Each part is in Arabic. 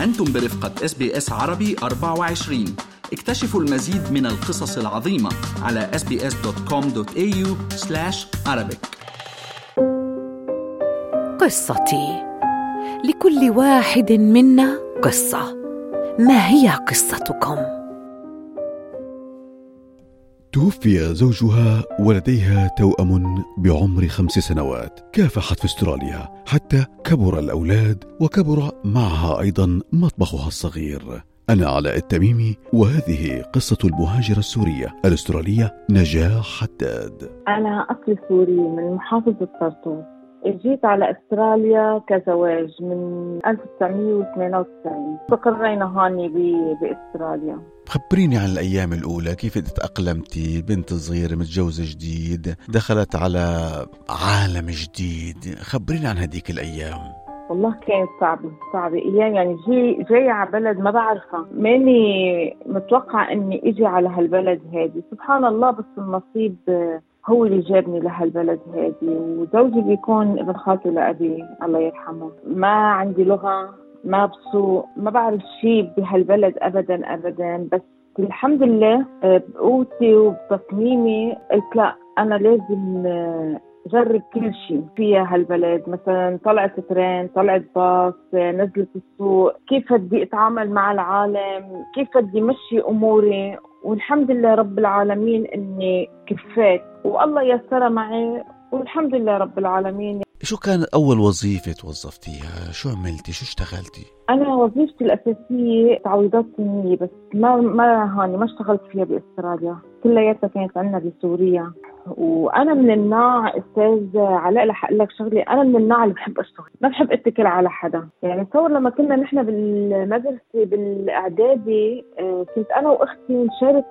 أنتم برفقة SBS عربي 24. اكتشفوا المزيد من القصص العظيمة على sbs.com.au/arabic. قصتي. لكل واحد منا قصة. ما هي قصتكم؟ توفي زوجها ولديها توأم بعمر 5 سنوات. كافحت في استراليا حتى كبر الأولاد وكبر معها أيضا مطبخها الصغير. أنا علاء التميمي، وهذه قصة المهاجرة السورية الأسترالية نجاح حداد. أنا أصلي سوري من محافظة طرطوس. جيت على أستراليا كزواج من 1998. استقرينا هاني بأستراليا. خبريني عن الأيام الأولى، كيف تأقلمتي؟ بنت صغيرة متجوزة جديد، دخلت على عالم جديد، خبريني عن هذيك الأيام. والله كانت صعبة أيام، يعني جاي على بلد ما بعرفها، ماني متوقعة إني إجي على هالبلد هادي. سبحان الله، بس النصيب هو اللي جابني لهالبلد هادي. وزوجي بيكون ابن خالته لأبي الله يرحمه. ما عندي لغة، ما بسوق، ما بعرف شيء بهالبلد أبدا. بس الحمد لله بقوتي وبتصميمي قلت لا، أنا لازم جرب كل شيء فيها هالبلد. مثلا طلعت ترين، طلعت باص، نزلت السوق، كيف بدي اتعامل مع العالم، كيف بدي مشي اموري. والحمد لله رب العالمين اني كفيت، والله يسر معي، والحمد لله رب العالمين. شو كان أول وظيفة توظفتيها؟ شو عملتي؟ شو اشتغلتي؟ أنا وظيفتي الأساسية تعويضات سنية، بس ما اشتغلت فيها بأستراليا، كلياتها كانت عندنا بسوريا. وأنا من النوع، أستاذ علاء رح أقول لك شغلي، أنا من النوع اللي بحب أشتغل، ما بحب أتكل على حدا. يعني تصور لما كنا نحن بالمدرسة بالإعدادي، كنت أنا وأختي نشارك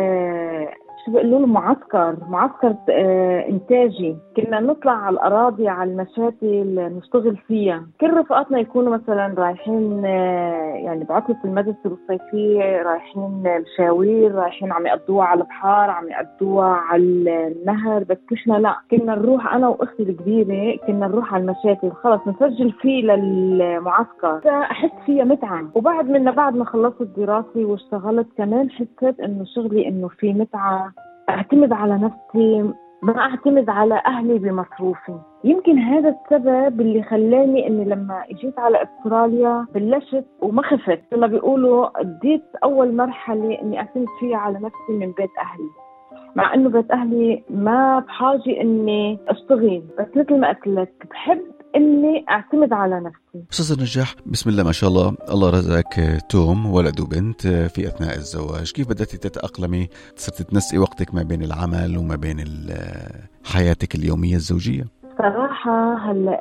شو بيقولوا له معسكر إنتاجي. كنا نطلع على الأراضي، على المشاتل نشتغل فيها. كل رفقاتنا يكونوا مثلا رايحين يعني بعطلة المدرسة الصيفية، رايحين مشاوير، رايحين عم يقضوها على البحر، عم يقضوها على النهر. بس كنا لا، كنا نروح أنا وأختي الكبيرة، كنا نروح على المشاتل، خلص نسجل فيه للمعسكر. أحس فيها متعة. وبعد ما خلصت دراسي واشتغلت كمان، حسيت إنه شغلي إنه في متعة، أعتمد على نفسي، ما أعتمد على أهلي بمصروفي. يمكن هذا السبب اللي خلاني إني لما جيت على أستراليا بلشت وما خفت. لما بيقولوا اديت أول مرحلة إني أعتمد فيها على نفسي من بيت أهلي، مع إنه بيت أهلي ما بحاجة إني أشتغل، بس مثل ما قلت لك بحب إني أعتمد على نفسي. أستاذ نجاح، بسم الله ما شاء الله، الله رزقك توم ولد وبنت في أثناء الزواج. كيف بدأتي تتأقلمي؟ صرتي تنسقي وقتك ما بين العمل وما بين حياتك اليومية الزوجية؟ صراحة هلا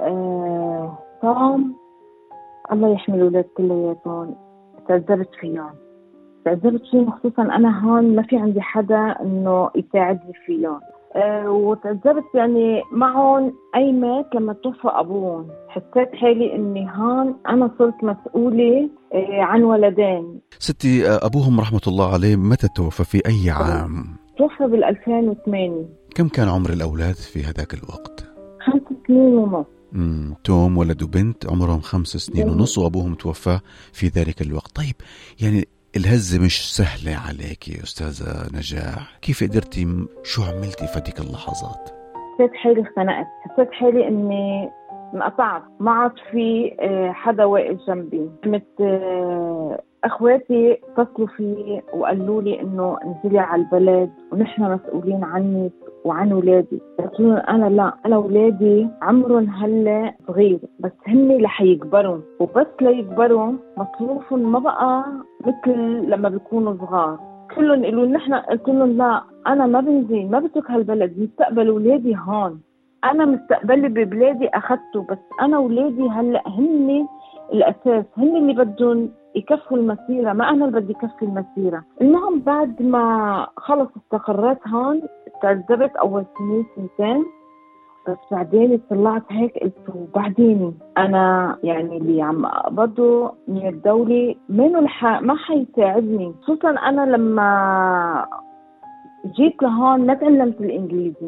توم الله يحمي الأولاد كلياتهم، تعذبت فيهم، خصوصا أنا هون ما في عندي حدا إنه يساعدني فيهم. وتعذبت يعني معهم أيمت لما توفى أبوهم. حسيت حالي إني هون أنا صرت مسؤولة عن ولدين. ستي أبوهم رحمة الله عليه متى توفى؟ في أي عام؟ توفى بال2008. كم كان عمر الأولاد في هذاك الوقت؟ 5 سنين ونص. توم ولد وبنت عمرهم 5 سنين ونص، وأبوهم توفى في ذلك الوقت. طيب يعني الهزة مش سهلة عليك يا أستاذة نجاح، كيف قدرتي؟ شو عملتي في هذيك اللحظات؟ حسيت حالي اختنقت، حسيت حالي إني انقطعت، ما عاد في حدا واقف جنبي. أخواتي اتصلوا فيه وقالوا لي إنه انزلي على البلد ونحن مسؤولين عنك وعن ولادي. قلت لهم أنا لا، أنا ولادي عمرهم هلا صغير، بس هني رح يكبروا، وبس ليكبروا مصروفهم ما بقى مثل لما بيكونوا صغار. كلهم يقولوا نحن، قلت لهم لا، أنا ما بنزل، ما بترك هالبلد، مستقبل ولادي هون. أنا مستقبلي ببلادي أخذته، بس أنا ولادي هلا هني الأساس، هني اللي بدهم يكفوا المسيرة، ما أنا اللي بدي كفي المسيرة. المهم بعد ما خلص استقرت هون، تعذبت أول سنتين، بس بعدين طلعت هيك قلت وبعدين أنا يعني اللي عم أقبضه من الدولة منه ما حيساعدني. خصوصا أنا لما جيت لهون ما تعلمت الإنجليزي،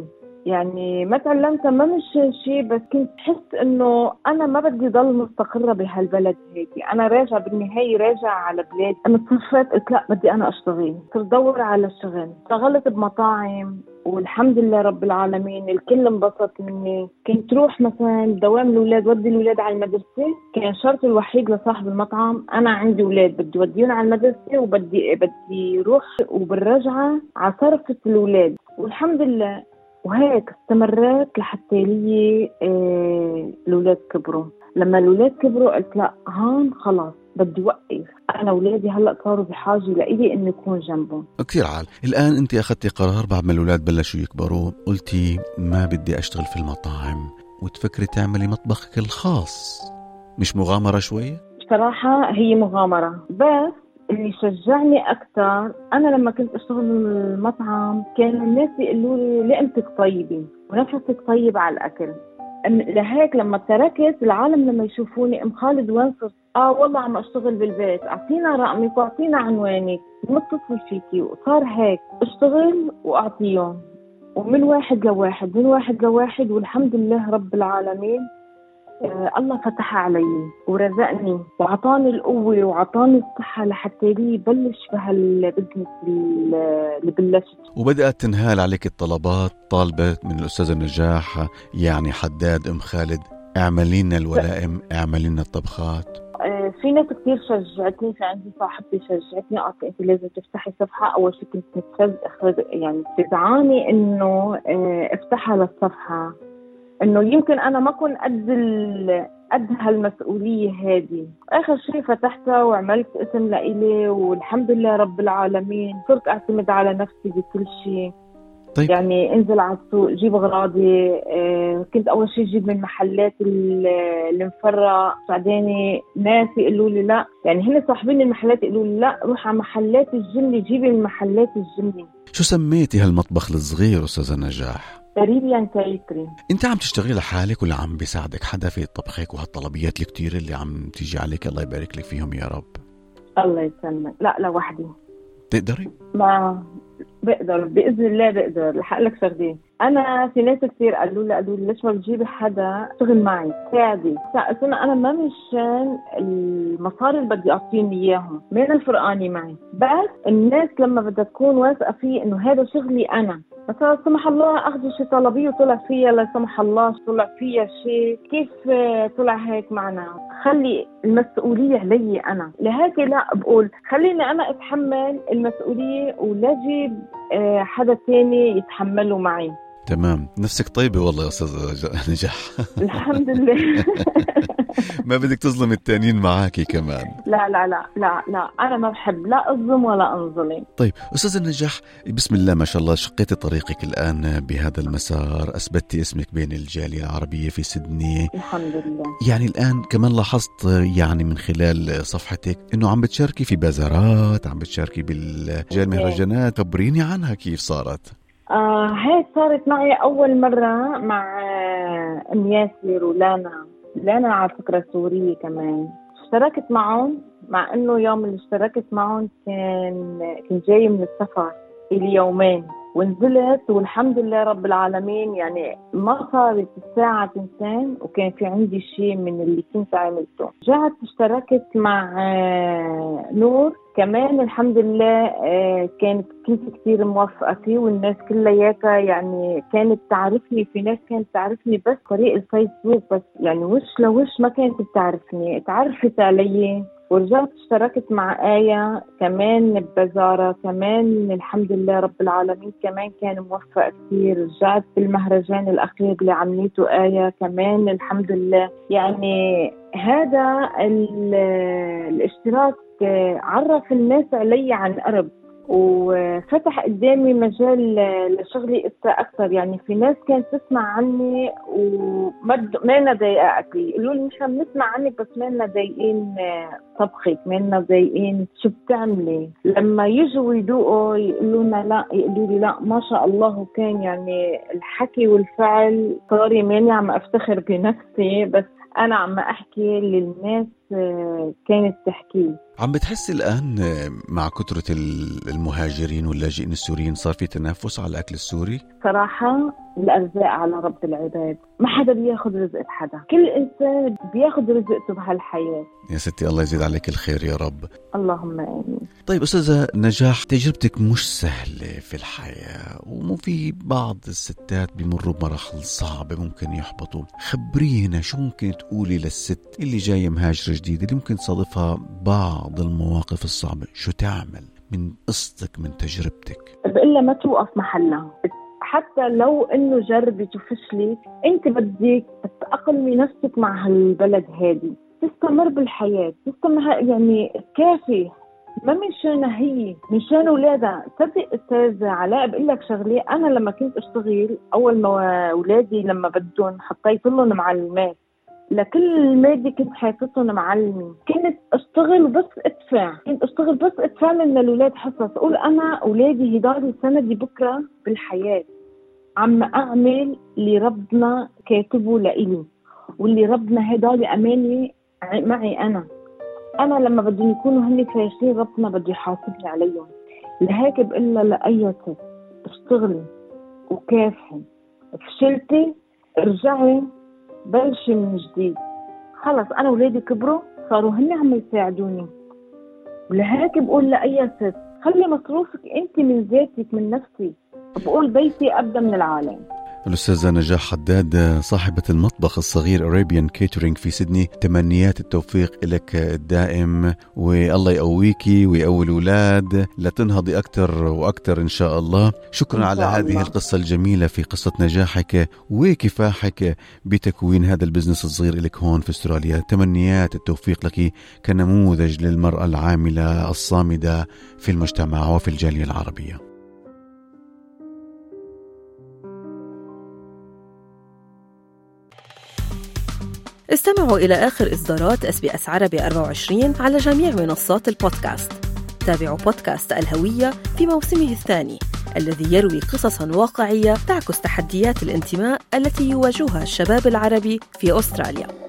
يعني ما تعلمتها ما مش شيء، بس كنت حس إنه أنا ما بدي ضل مستقرة بهالبلد هيك. أنا راجعة بالنهاية، راجعة على بلاد. أنا تصرفت قلت لا بدي أنا أشتغل، صرت دور على الشغل. اشتغلت بمطاعم والحمد لله رب العالمين الكل انبسط مني. كنت روح مثلا دوام الأولاد، ودي الأولاد على المدرسة. كان شرط الوحيد لصاحب المطعم أنا عندي أولاد بدي وديهم على المدرسة، وبدي روح وبالرجعة على صرفة الأولاد، والحمد لله. وهيك استمرت لحتى لي الأولاد كبروا. لما الأولاد كبروا قلت لا هون خلاص بدي وقف. أنا أولادي هلأ صاروا بحاجة لإلي إني أكون جنبهم. كثير عال. الآن أنت أخذتي قرار بعد ما الأولاد بلشوا يكبروا، قلتي ما بدي أشتغل في المطاعم وتفكري تعملي مطبخك الخاص. مش مغامرة شوية؟ بصراحة هي مغامرة، بس اللي شجعني أكتر أنا لما كنت أشتغل بالمطعم كانوا الناس يقولوا لي لقمتك طيبة ونفسك طيب على الأكل. لهيك لما تركت العالم لما يشوفوني أم خالد وين صرت؟ والله عم أشتغل بالبيت، أعطينا رقمك وأعطينا عنوانك نتصل فيكي. وصار هيك أشتغل وأعطيهم، ومن واحد لواحد من واحد لواحد، والحمد لله رب العالمين. الله فتح علي ورزقني وعطاني القوة وعطاني الصحة لحتى لي بلش بهالبزنس اللي بلشت. وبدأت تنهال عليك الطلبات، طالبة من الأستاذة نجاح يعني حداد أم خالد اعملي لنا الولائم، اعملي لنا الطبخات. في ناس كتير شجعتني. في عندي صاحبتي شجعتني، قالت انت لازم تفتحي صفحة. اول شيء كنت يعني تدعاني انه افتحها للصفحة، انه يمكن انا ما اكون قد هالمسؤولية هذه. اخر شيء فتحتها وعملت اسم لإلي، والحمد لله رب العالمين صرت اعتمد على نفسي بكل شيء. طيب. يعني انزل على السوق جيب اغراضي. كنت اول شيء جيب من محلات المفرق، بعدين ناس يقولوا لي لا، يعني هن صاحبين المحلات يقولوا لي لا روح على محلات الجملة جيبي من محلات الجملة. شو سميتي هالمطبخ الصغير أستاذة نجاح؟ كاريبيان كيتري. انت عم تشتغلي لحالك ولا عم بيساعدك حدا في طبخك وهالطلبيات الكتير اللي عم تيجي عليك؟ الله يبارك لك فيهم يا رب. الله يسلمك. لا لوحدي. تقدري؟ ما بقدر بإذن الله بقدر. رح أقول لك شغلة، أنا في ناس كتير قالوا لي ليش ما بتجيبي حدا اشتغل معي ساعدي. أنا ما مشان المصاري اللي بدي أعطيهم إياهم، مين الفرقاني معي، بس الناس لما بدها تكون واثقة فيه إنه هذا شغلي أنا. مثلا لا سمح الله أخذ شي طلبية وطلع فيها، لا سمح الله طلع فيها شيء، كيف طلع هيك معنا؟ خلي المسؤولية علي أنا. لهيك لا بقول خليني أنا أتحمل المسؤولية ولا أجيب حدا تاني يتحمله معي. تمام. نفسك طيبة والله يا أستاذ نجاح. الحمد لله. ما بدك تظلم التانيين معاكي كمان. لا لا لا لا لا، أنا ما بحب لا أظلم ولا أنظلم. طيب أستاذ نجاح، بسم الله ما شاء الله شقيتي طريقك الآن بهذا المسار، أثبتي اسمك بين الجالية العربية في سيدني الحمد لله. يعني الآن كمان لاحظت يعني من خلال صفحتك إنه عم بتشاركي في بازارات، عم بتشاركي بالجال مهرجانات. خبريني عنها كيف صارت؟ هاي صارت معي أول مرة مع أم ياسر ولانا على فكرة سورية كمان. اشتركت معهم، مع إنه يوم اللي اشتركت معهم كنت جاي من السفر إلي يومين، ونزلت والحمد لله رب العالمين يعني ما صارت الساعة 2 وكان في عندي شيء من اللي كنت عملته. جات اشتركت مع نور كمان الحمد لله. كنت كتير موفقة فيه، والناس كلياتها يعني كانت تعرفني. في ناس كانت تعرفني بس طريق الفيسبوك بس، يعني وش لوش ما كانت بتعرفني. تعرفت علي ورجعت اشتركت مع آية كمان ببازارة كمان الحمد لله رب العالمين. كمان كان موفق كثير. رجعت بالمهرجان الأخير اللي عملته آية كمان الحمد لله. يعني هذا الاشتراك عرف الناس علي عن قرب، وفتح قدامي مجال لشغلي أكثر. يعني في ناس كانت تسمع عني وما لنا ضايقة أكلي، يقولوا لي نحن بنسمع عنك بس ما لنا ضايقين طبخك، ما لنا ضايقين شو بتعملي. لما يجوا يدوقوا يقولوا لنا لا، يقولوا لي لا ما شاء الله. وكان يعني الحكي والفعل صار ماني عم أفتخر بنفسي، بس أنا عم أحكي للناس كانت تحكي. عم بتحسي الآن مع كثرة المهاجرين واللاجئين السوريين صار في تنافس على الأكل السوري؟ صراحة الأرزاق على رب العباد، ما حدا بياخد رزقة حدا، كل إنسان بياخد رزقته بهالحياة. يا ستي الله يزيد عليك الخير يا رب. اللهم آمين. طيب أستاذة نجاح، تجربتك مش سهلة في الحياة، ومو في بعض الستات بيمروا بمراحل صعبة ممكن يحبطوا. خبرينا شو ممكن تقولي للست اللي جاية مهاجرة جديدة اللي ممكن تصادفها بعض المواقف الصعبة، شو تعمل من قصتك من تجربتك؟ بقول لها ما توقف محلها، حتى لو انه جربت وفشلت انت بدك تأقلمي نفسك مع هالبلد هادي، تستمر بالحياة، تستمر يعني كافي، ما منشانها هي، منشان أولادها. صدق أستاذ علاء بقول لك شغلة، أنا لما كنت أشتغل أول ما أولادي لما بدهم حطيت لهم معلمات لكل المادة، كنت حاطتهم معلمين، كنت أشتغل بس أدفع من الأولاد حصص، أقول أنا أولادي هداري سندي بكرة بالحياة، عم أعمل اللي ربنا كاتبه لإلي، واللي ربنا هداري أماني معي أنا لما بدهم يكونوا هني فاشلين ربنا بده يحاسبني عليهم. لهيك بقول لها لأي ست اشتغلي وكافحي، فشلتي ارجعي بلشي من جديد. خلص أنا ولادي كبروا صاروا هني عم يساعدوني، ولهيك بقول لأي ست خلي مصروفك أنت من ذاتك من نفسي، بقول بيتي أبدأ من العالم. الأستاذة نجاح حداد صاحبة المطبخ الصغير Arabian Catering في سيدني، تمنيات التوفيق لك الدائم، والله يقويكي ويقوي الأولاد لتنهضي أكتر وأكتر إن شاء الله. شكرا على هذه القصة الجميلة في قصة نجاحك وكفاحك بتكوين هذا البزنس الصغير لك هون في أستراليا. تمنيات التوفيق لك كنموذج للمرأة العاملة الصامدة في المجتمع وفي الجالية العربية. استمعوا إلى آخر إصدارات SBS عربي 24 على جميع منصات البودكاست. تابعوا بودكاست الهوية في موسمه الثاني الذي يروي قصصاً واقعية تعكس تحديات الانتماء التي يواجهها الشباب العربي في أستراليا.